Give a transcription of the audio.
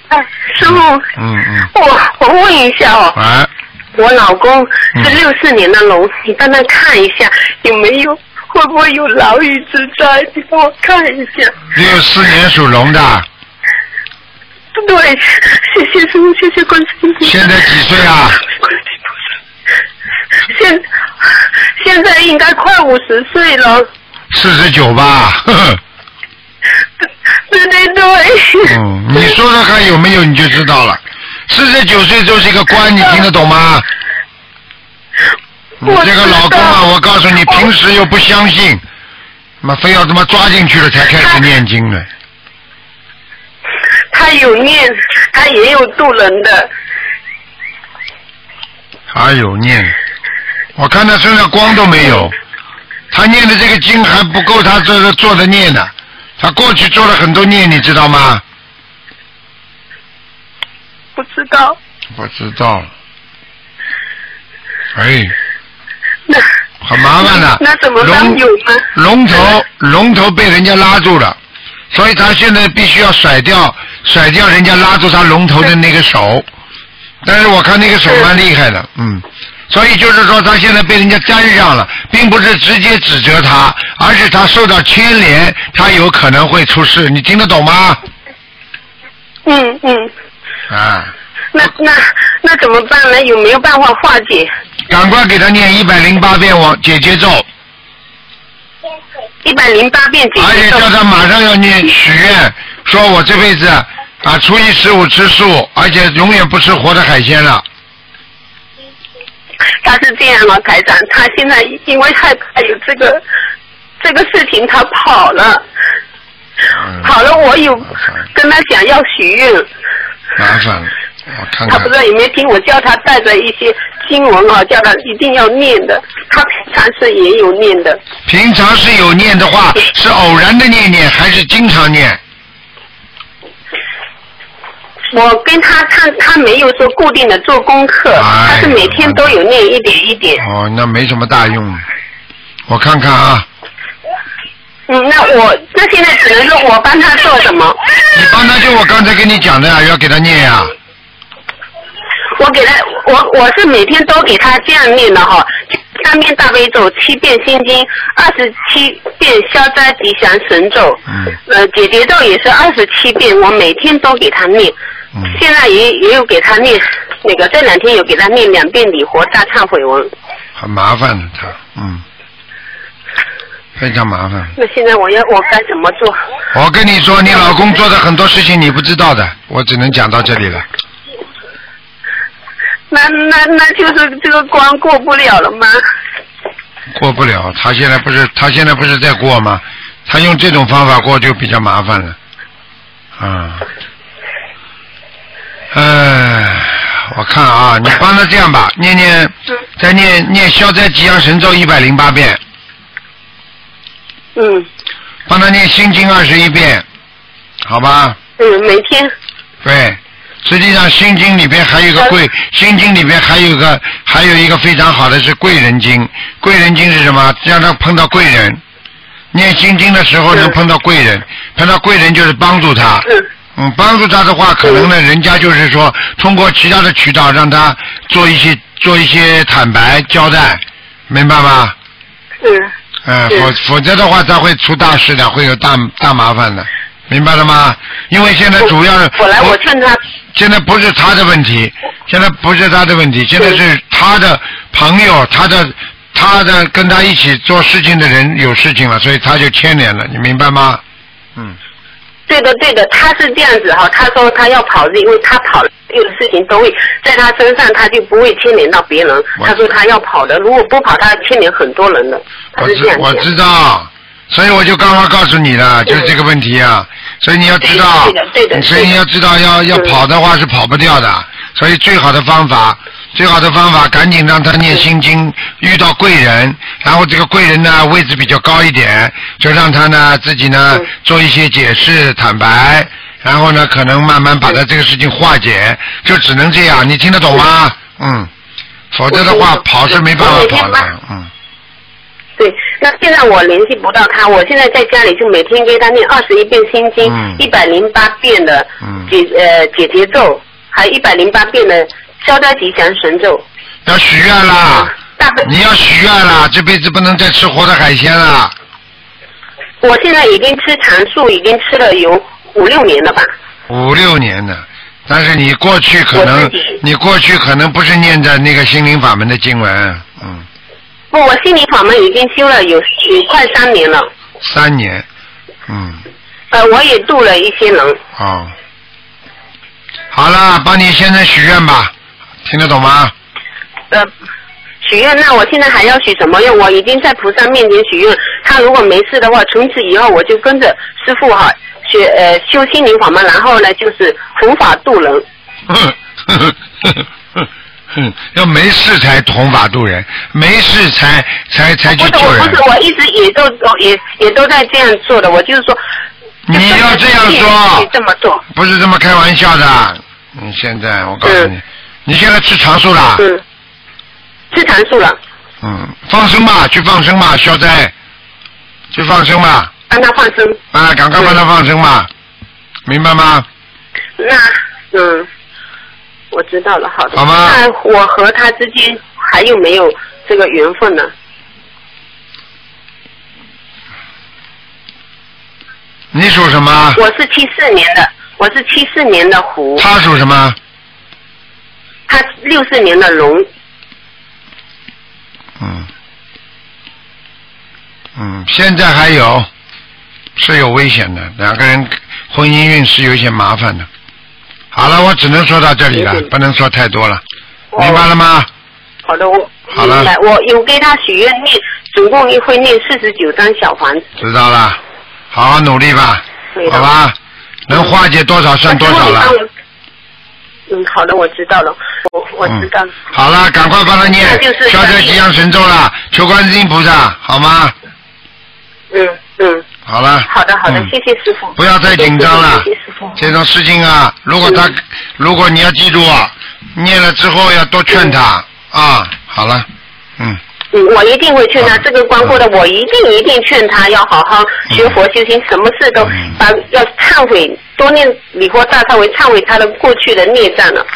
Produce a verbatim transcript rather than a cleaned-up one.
哎，师傅， 嗯嗯， 我我问一下哦， 哎， 我老公是嗯六四年的龙，你帮他看一下有没有，会不会有牢狱之灾？你帮我看一下。 六四年属龙的， 对，谢谢师傅，谢谢观世音菩萨。 现在几岁啊？ 现现在应该快五十岁了。 四十九吧，呵呵。 对对对。 嗯，你说说看有没有你就知道了。四十九岁就是一个官，你听得懂吗？你这个老公啊，我告诉你，平时又不相信，妈非要他妈抓进去了才开始念经呢。 他有念，他也有渡人的。 还有念，我看他身上光都没有，他念的这个经还不够他这个做的念呢。他过去做了很多念，你知道吗？ 不知道。 不知道。哎。 那很麻烦的。 那怎么办？有吗？ 龙头龙头被人家拉住了，所以他现在必须要甩掉甩掉人家拉住他龙头的那个手。但是我看那个手蛮厉害的，嗯。所以就是说他现在被人家沾上了，并不是直接指责他，而是他受到牵连，他有可能会出事，你听得懂吗？ 嗯嗯。 啊。 那那那怎么办呢？有没有办法化解？ 赶快给他念一百零八遍往解结咒。 一百零八遍解结咒。 而且叫他马上要念许愿，说我这辈子啊初一十五吃素，而且永远不吃活的海鲜了。 他是这样啊，台长，他现在因为害怕有这个这个事情，他跑了， 嗯、 跑了。我有跟他讲要许愿， 麻烦了，我看看。 他不知道有没有听我叫他带着一些经文啊，叫他一定要念的。他平常是也有念的。 平常是有念的话，是偶然的念念，还是经常念？ 我跟他他他没有说固定的做功课， 哎、 他是每天都有念一点一点。 哦，那没什么大用。我看看啊。 嗯，那我那现在只能说我帮他做什么？ 你帮他就我刚才跟你讲的呀，要给他念呀。 我给他，我我是每天都给他这样念的哈，三遍大悲咒，七遍心经，二十七遍消灾吉祥神咒， 嗯， 呃，解结咒也是二十七遍，我每天都给他念。 嗯， 现在也也有给他念，那个这两天有给他念两遍礼佛大忏悔文。 很麻烦的他，嗯，非常麻烦。 那现在我要我该怎么做？ 我跟你说，你老公做的很多事情你不知道的，我只能讲到这里了。 那那那就是这个关过不了了吗？ 过不了，他现在不是他现在不是在过吗？他用这种方法过就比较麻烦了，啊，哎，我看啊，你帮他这样吧，念念，再念念消灾吉祥神咒一百零八遍， 嗯， 帮他念心经二十一遍，好吧？ 嗯，每天。 对。实际上心经里边还有一个贵，心经里边还有一个还有一个非常好的是贵人经。贵人经是什么？让他碰到贵人。念心经的时候能碰到贵人，碰到贵人就是帮助他。嗯，帮助他的话，可能呢，人家就是说通过其他的渠道让他做一些做一些坦白交代，明白吗？ 嗯。 嗯，否否则的话，他会出大事的，会有大大麻烦的。明白了吗？因为现在主要我来，我劝他。 现在不是他的问题，现在不是他的问题，现在是他的朋友，他的他的跟他一起做事情的人有事情了，所以他就牵连了，你明白吗？嗯。 对的，对的，他是这样子哈。他说他要跑，是因为他跑了，有的事情都会在他身上，他就不会牵连到别人。他说他要跑的，如果不跑，他牵连很多人的。他是这样我知我知道。所以我就刚刚告诉你了，就是这个问题啊。所以你要知道，所以你要知道，要要跑的话是跑不掉的。所以最好的方法，最好的方法，赶紧让他念心经，遇到贵人，然后这个贵人呢位置比较高一点，就让他呢自己呢做一些解释坦白，然后呢可能慢慢把他这个事情化解，就只能这样。你听得懂吗？嗯。否则的话，跑是没办法跑的。嗯。 对， 那现在我联系不到他，我现在在家里就每天给他念二十一遍心经，一百零八遍的解、嗯、呃解结咒，还有一百零八遍的消灾吉祥神咒。 要许愿啦！嗯、你要许愿啦！这辈子不能再吃活的海鲜了。 我现在已经吃长素，已经吃了有五六年了吧。五六年了，但是你过去可能，你过去可能不是念着那个心灵法门的经文，嗯。 不，我心灵法门已经修了有有快三年了。 三年，嗯。 呃，我也度了一些人。 哦。好了，帮你现在许愿吧，听得懂吗？ 呃。许愿，那我现在还要许什么愿？我已经在菩萨面前许愿，他如果没事的话，从此以后我就跟着师父哈学呃修心灵法门，然后呢就是弘法度人。 要没事才弘法度人，没事才才才去救人。 不是，我不是，我一直也都也也都在这样做的。我就是说， 你要这样说， 这么做， 不是这么开玩笑的。你现在我告诉你，嗯、你现在吃长素了。 嗯。吃长素了。 嗯，放生吧，去放生吧，消灾，去放生吧。 帮他放生。 啊，赶快帮他放生吧，嗯、明白吗？ 那嗯，我知道了，好的。 好吗？ 那我和他之间还有没有这个缘分呢？ 你属什么？ 我是七四年的，我是七四年的虎。 他属什么？ 他六四年的龙。 嗯，嗯，现在还有是有危险的，两个人婚姻运是有一些麻烦的。好了，我只能说到这里了，嗯、不能说太多了，哦、明白了吗？ 好的，我好了， 我有给他许愿念，总共会念四十九张小房子。 知道了，好好努力吧，好吧，能化解多少算多少了。 嗯，好的，我知道了，我我知道了。 嗯、好了，赶快帮他念消灾吉祥神咒了，求观世音菩萨，好吗？ 嗯嗯。 好了。 好的好的，嗯、谢谢师傅。 不要再紧张了， 谢谢师傅。 这种事情啊，如果他，嗯、如果你要记住啊，念了之后要多劝他、嗯、啊。好了，嗯。 嗯，我一定会劝他，这个关过的，我一定一定劝他要好好学佛修行，什么事都把要忏悔，多念礼佛大忏悔，忏悔他的过去的孽障了。